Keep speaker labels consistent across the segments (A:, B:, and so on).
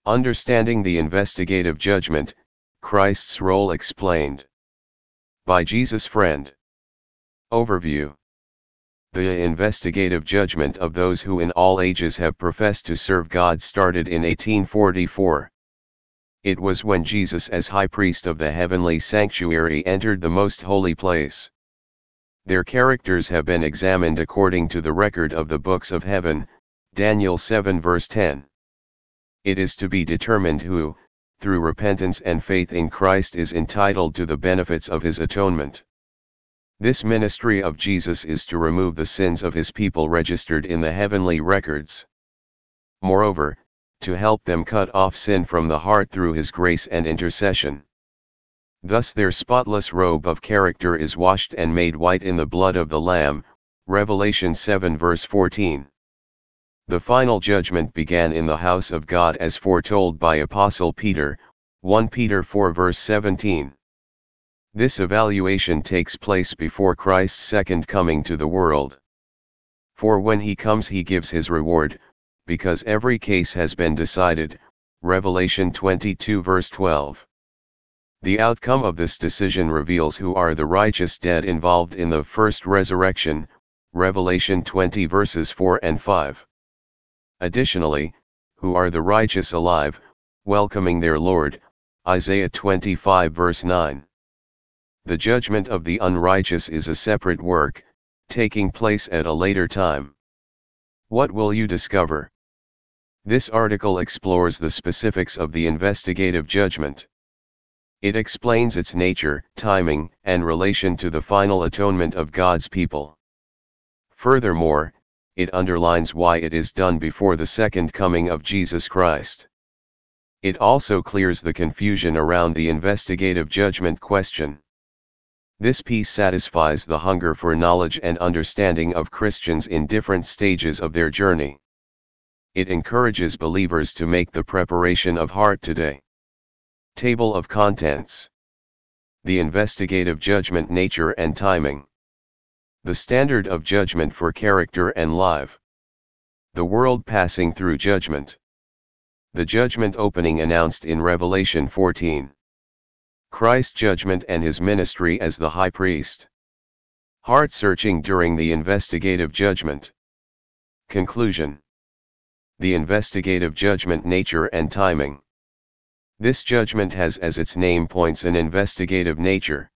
A: Understanding the investigative judgment, Christ's role explained. By Jesus Friend. Overview. The investigative judgment of those who in all ages have professed to serve God started in 1844. It was when Jesus as high priest of the heavenly sanctuary entered the most holy place. Their characters have been examined according to the record of the books of heaven, Daniel 7 verse 10. It is to be determined who, through repentance and faith in Christ, is entitled to the benefits of his atonement. This ministry of Jesus is to remove the sins of his people registered in the heavenly records. Moreover, to help them cut off sin from the heart through his grace and intercession. Thus their spotless robe of character is washed and made white in the blood of the Lamb, Revelation 7 verse 14. The final judgment began in the house of God as foretold by Apostle Peter, 1 Peter 4 verse 17. This evaluation takes place before Christ's second coming to the world. For when he comes he gives his reward, because every case has been decided, Revelation 22 verse 12. The outcome of this decision reveals who are the righteous dead involved in the first resurrection, Revelation 20 verses 4 and 5. Additionally, who are the righteous alive, welcoming their Lord, Isaiah 25 verse 9. The judgment of the unrighteous is a separate work, taking place at a later time. What will you discover? This article explores the specifics of the investigative judgment. It explains its nature, timing, and relation to the final atonement of God's people. Furthermore, it underlines why it is done before the second coming of Jesus Christ. It also clears the confusion around the investigative judgment question. This piece satisfies the hunger for knowledge and understanding of Christians in different stages of their journey. It encourages believers to make the preparation of heart today. Table of Contents. The investigative judgment nature and timing. The standard of judgment for character and life. The world passing through judgment. The judgment opening announced in Revelation 14. Christ's judgment and his ministry as the high priest. Heart searching during the investigative judgment. Conclusion. The investigative judgment nature and timing. This judgment has, as its name points, an investigative nature.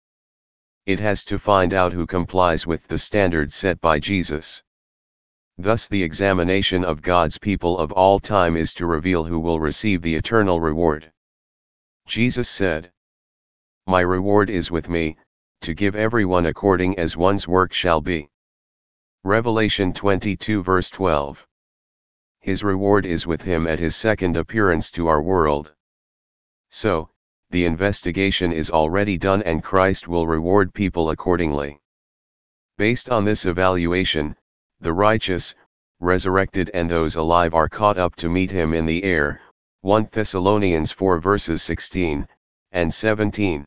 A: It has to find out who complies with the standards set by Jesus. Thus the examination of God's people of all time is to reveal who will receive the eternal reward. Jesus said, "My reward is with me, to give everyone according as one's work shall be." Revelation 22 verse 12. His reward is with him at his second appearance to our world. So, the investigation is already done and Christ will reward people accordingly. Based on this evaluation, the righteous, resurrected and those alive are caught up to meet him in the air, 1 Thessalonians 4 verses 16 and 17.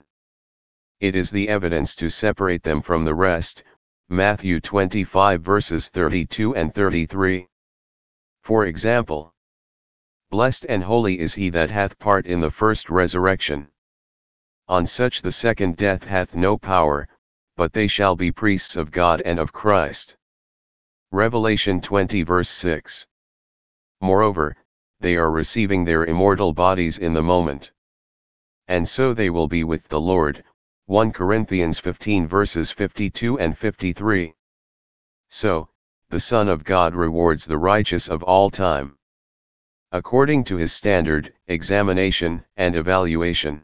A: It is the evidence to separate them from the rest, Matthew 25 verses 32 and 33. For example, blessed and holy is he that hath part in the first resurrection. On such the second death hath no power, but they shall be priests of God and of Christ. Revelation 20 verse 6. Moreover, they are receiving their immortal bodies in the moment. And so they will be with the Lord, 1 Corinthians 15 verses 52 and 53. So, the Son of God rewards the righteous of all time, according to his standard, examination, and evaluation.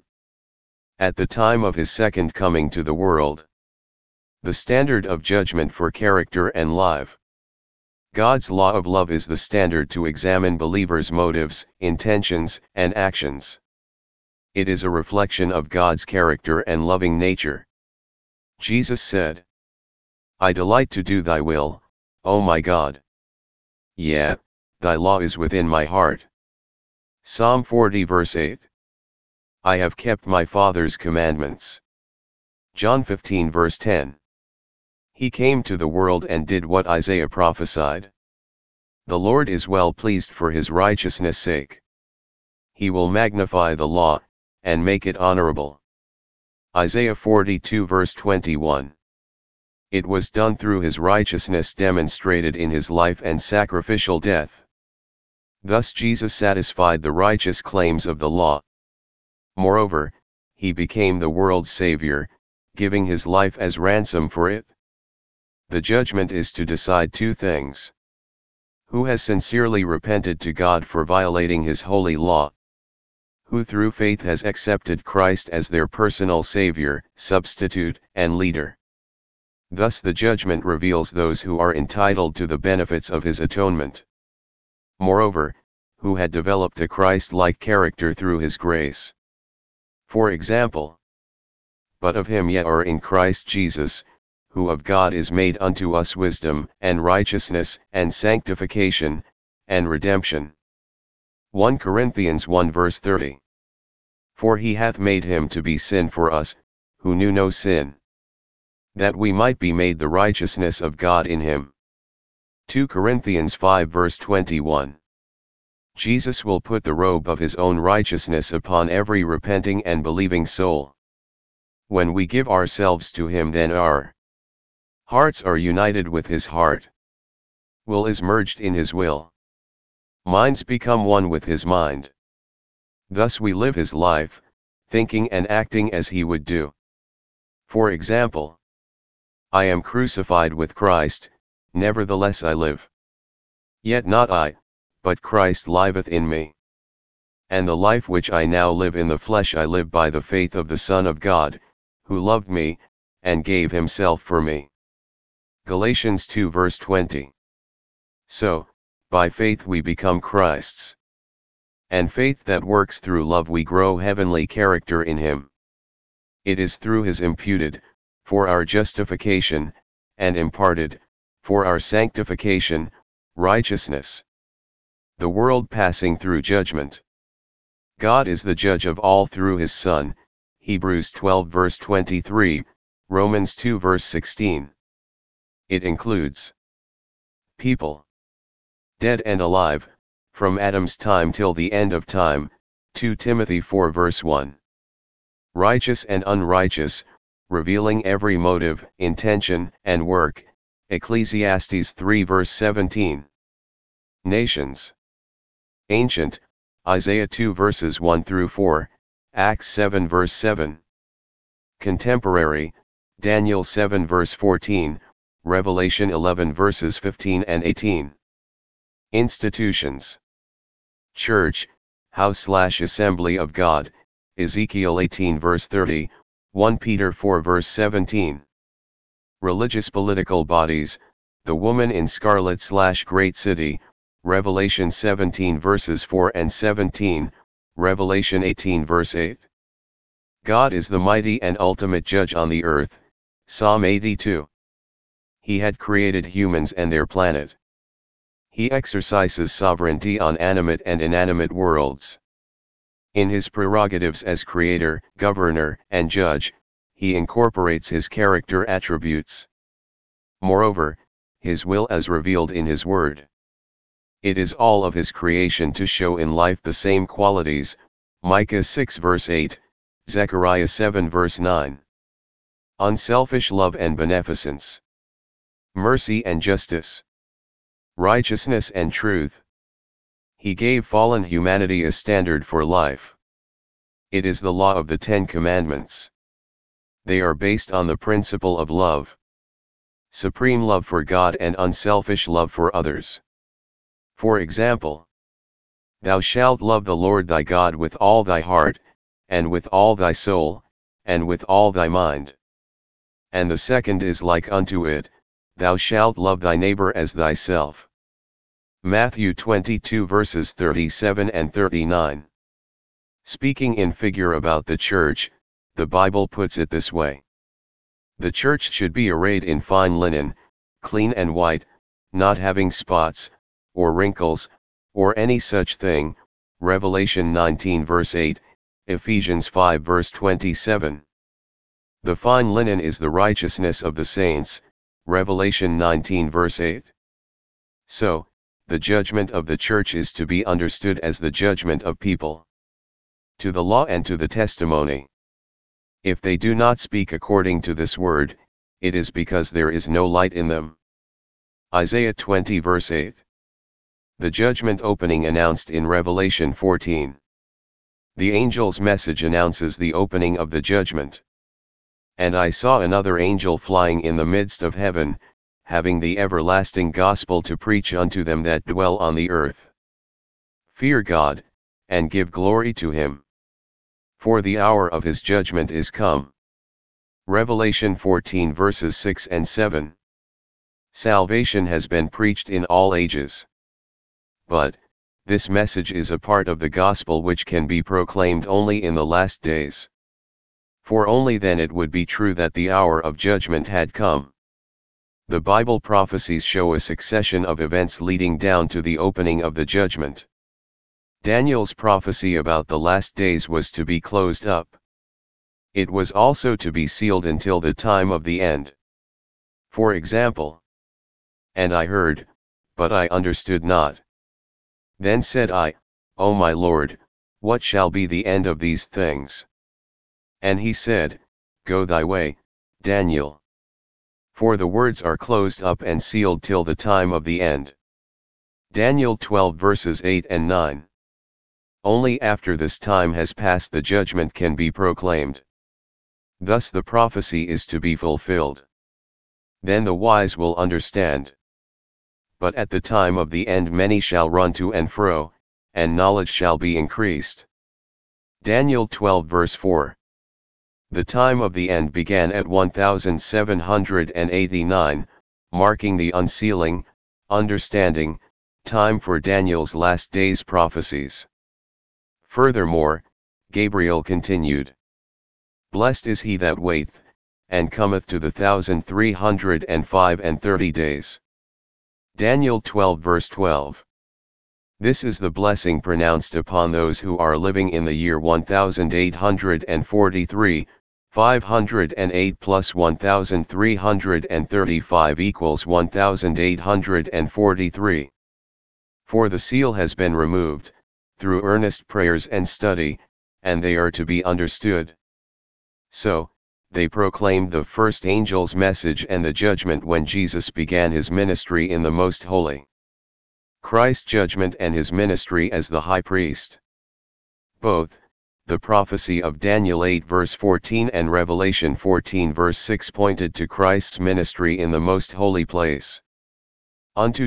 A: At the time of his second coming to the world. The standard of judgment for character and life. God's law of love is the standard to examine believers' motives, intentions, and actions. It is a reflection of God's character and loving nature. Jesus said, "I delight to do thy will, O my God. Yea, thy law is within my heart." Psalm 40 verse 8. I have kept my Father's commandments. John 15 verse 10. He came to the world and did what Isaiah prophesied. The Lord is well pleased for his righteousness' sake. he will magnify the law, and make it honorable. Isaiah 42 verse 21. It was done through his righteousness demonstrated in his life and sacrificial death. Thus Jesus satisfied the righteous claims of the law. Moreover, he became the world's Savior, giving his life as ransom for it. The judgment is to decide two things. Who has sincerely repented to God for violating his holy law? Who through faith has accepted Christ as their personal Savior, substitute, and leader? Thus the judgment reveals those who are entitled to the benefits of his atonement. Moreover, who had developed a Christ-like character through his grace. For example, but of him ye are in Christ Jesus, who of God is made unto us wisdom, and righteousness, and sanctification, and redemption. 1 Corinthians 1 verse 30. For he hath made him to be sin for us, who knew no sin, that we might be made the righteousness of God in him. 2 Corinthians 5 verse 21. Jesus will put the robe of his own righteousness upon every repenting and believing soul. When we give ourselves to him, then our hearts are united with his heart. Will is merged in his will. Minds become one with his mind. Thus we live his life, thinking and acting as he would do. For example, I am crucified with Christ, nevertheless I live. Yet not I, but Christ liveth in me. And the life which I now live in the flesh I live by the faith of the Son of God, who loved me, and gave himself for me. Galatians 2 verse 20. So, by faith we become Christ's. And faith that works through love we grow heavenly character in him. It is through his imputed, for our justification, and imparted, for our sanctification, righteousness. The world passing through judgment. God is the judge of all through his Son, Hebrews 12 verse 23, Romans 2 verse 16. It includes people, dead and alive, from Adam's time till the end of time, 2 Timothy 4 verse 1. Righteous and unrighteous, revealing every motive, intention, and work, Ecclesiastes 3 verse 17. Nations. Ancient, Isaiah 2 verses 1 through 4, Acts 7 verse 7. Contemporary, Daniel 7 verse 14, Revelation 11 verses 15 and 18. Institutions. Church, House/Assembly of God, Ezekiel 18 verse 30, 1 Peter 4 verse 17. Religious political bodies, the Woman in Scarlet/Great City, Revelation 17 verses 4 and 17, Revelation 18 verse 8. God is the mighty and ultimate judge on the earth, Psalm 82. He had created humans and their planet. He exercises sovereignty on animate and inanimate worlds. In his prerogatives as creator, governor, and judge, he incorporates his character attributes. Moreover, his will as revealed in his word. It is all of his creation to show in life the same qualities, Micah 6 verse 8, Zechariah 7 verse 9. Unselfish love and beneficence. Mercy and justice. Righteousness and truth. He gave fallen humanity a standard for life. It is the law of the Ten Commandments. They are based on the principle of love. Supreme love for God and unselfish love for others. For example, thou shalt love the Lord thy God with all thy heart, and with all thy soul, and with all thy mind. And the second is like unto it, thou shalt love thy neighbor as thyself. Matthew 22 verses 37 and 39. Speaking in figure about the church, the Bible puts it this way. The church should be arrayed in fine linen, clean and white, not having spots, or wrinkles, or any such thing, Revelation 19 verse 8, Ephesians 5 verse 27. The fine linen is the righteousness of the saints, Revelation 19 verse 8. So, the judgment of the church is to be understood as the judgment of people. to the law and to the testimony. If they do not speak according to this word, it is because there is no light in them. Isaiah 20 verse 8. The judgment opening announced in Revelation 14. The angel's message announces the opening of the judgment. And I saw another angel flying in the midst of heaven, having the everlasting gospel to preach unto them that dwell on the earth. Fear God, and give glory to him. For the hour of his judgment is come. Revelation 14 verses 6 and 7. Salvation has been preached in all ages. But, this message is a part of the gospel which can be proclaimed only in the last days. For only then it would be true that the hour of judgment had come. The Bible prophecies show a succession of events leading down to the opening of the judgment. Daniel's prophecy about the last days was to be closed up. It was also to be sealed until the time of the end. For example, and I heard, but I understood not. Then said I, O my Lord, what shall be the end of these things? And he said, Go thy way, Daniel. For the words are closed up and sealed till the time of the end. Daniel 12 verses 8 and 9. Only after this time has passed the judgment can be proclaimed. Thus the prophecy is to be fulfilled. Then the wise will understand. But at the time of the end many shall run to and fro, and knowledge shall be increased. Daniel 12 verse 4. The time of the end began at 1789, marking the unsealing, understanding, time for Daniel's last days prophecies. Furthermore, Gabriel continued, Blessed is he that waiteth, and cometh to the 1305 and 30 days. Daniel 12 verse 12. This is the blessing pronounced upon those who are living in the year 1843, 508 plus 1335 equals 1843. For the seal has been removed, through earnest prayers and study, and they are to be understood. So, they proclaimed the first angel's message and the judgment when Jesus began his ministry in the Most Holy. Christ's judgment and his ministry as the high priest. Both, the prophecy of Daniel 8 verse 14 and Revelation 14 verse 6 pointed to Christ's ministry in the most holy place. Unto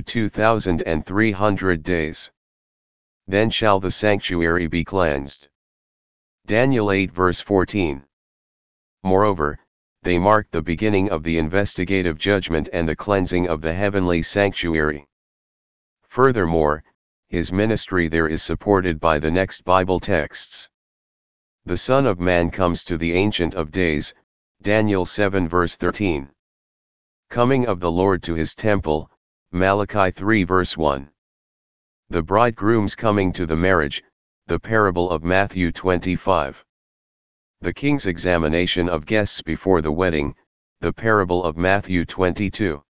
A: 2300 days. Then shall the sanctuary be cleansed. Daniel 8 verse 14. Moreover, they marked the beginning of the investigative judgment and the cleansing of the heavenly sanctuary. Furthermore, his ministry there is supported by the next Bible texts. The Son of Man comes to the Ancient of Days, Daniel 7 verse 13. Coming of the Lord to his temple, Malachi 3 verse 1. The bridegroom's coming to the marriage, the parable of Matthew 25. The king's examination of guests before the wedding, the parable of Matthew 22.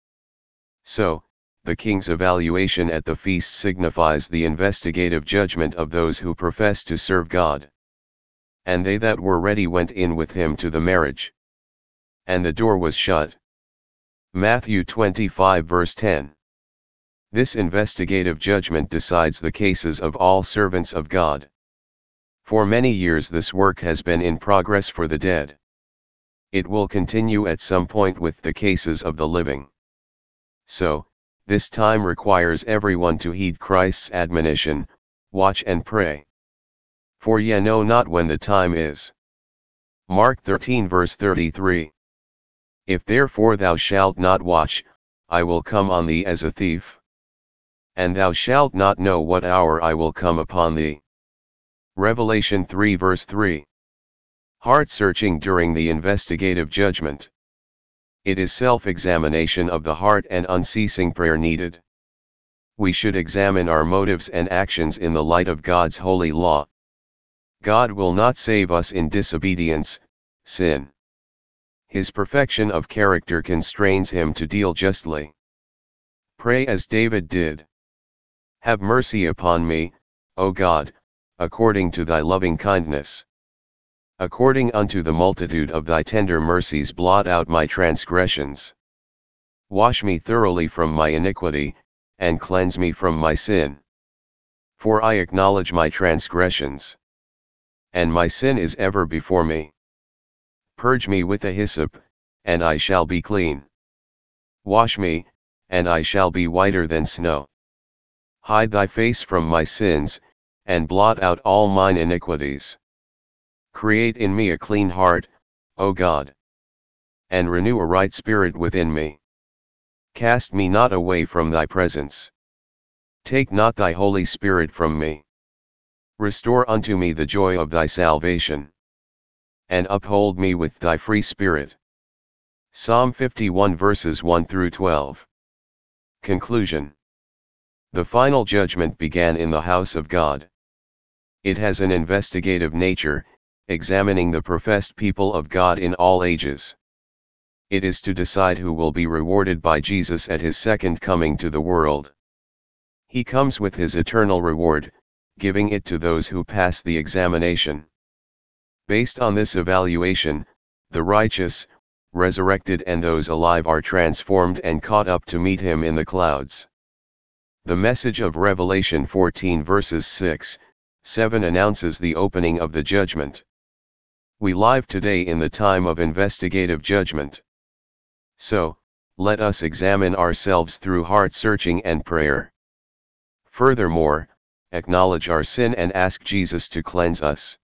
A: So, the king's evaluation at the feast signifies the investigative judgment of those who profess to serve God. And they that were ready went in with him to the marriage. And the door was shut. Matthew 25 verse 10. This investigative judgment decides the cases of all servants of God. For many years this work has been in progress for the dead. It will continue at some point with the cases of the living. So, this time requires everyone to heed Christ's admonition, watch and pray. For ye know not when the time is. Mark 13 verse 33. If therefore thou shalt not watch, I will come on thee as a thief. And thou shalt not know what hour I will come upon thee. Revelation 3 verse 3. Heart-searching during the investigative judgment. It is self-examination of the heart and unceasing prayer needed. We should examine our motives and actions in the light of God's holy law. God will not save us in disobedience, sin. His perfection of character constrains him to deal justly. Pray as David did. Have mercy upon me, O God, according to thy loving kindness. According unto the multitude of thy tender mercies blot out my transgressions. Wash me thoroughly from my iniquity, and cleanse me from my sin. For I acknowledge my transgressions, and my sin is ever before me. Purge me with a hyssop, and I shall be clean. Wash me, and I shall be whiter than snow. Hide thy face from my sins, and blot out all mine iniquities. Create in me a clean heart, O God, and renew a right spirit within me. Cast me not away from thy presence. Take not thy Holy Spirit from me. Restore unto me the joy of thy salvation, and uphold me with thy free spirit. Psalm 51 verses 1 through 12. Conclusion. The final judgment began in the house of God. It has an investigative nature, examining the professed people of God in all ages. It is to decide who will be rewarded by Jesus at his second coming to the world. He comes with his eternal reward, giving it to those who pass the examination. Based on this evaluation, the righteous, resurrected and those alive are transformed and caught up to meet him in the clouds. The message of Revelation 14 verses 6, 7 announces the opening of the judgment. We live today in the time of investigative judgment. So, let us examine ourselves through heart searching and prayer. Furthermore, acknowledge our sin and ask Jesus to cleanse us.